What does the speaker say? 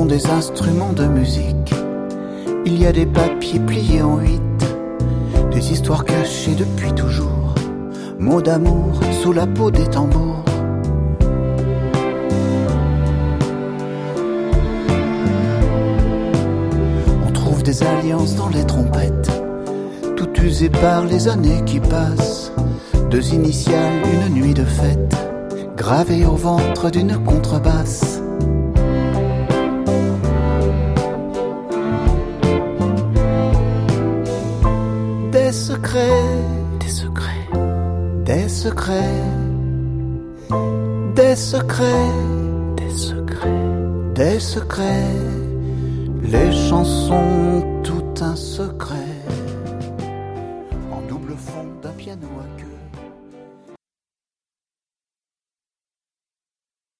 fond des instruments de musique, il y a des papiers pliés en 8, des histoires cachées depuis toujours, mots d'amour sous la peau des tambours. On trouve des alliances dans les trompettes, tout usé par les années qui passent, deux initiales, une nuit de fête, gravées au ventre d'une contrebasse. Des secrets, des secrets, des secrets, des secrets, des secrets, des secrets. Les chansons ont tout un secret. En double fond d'un piano à queue.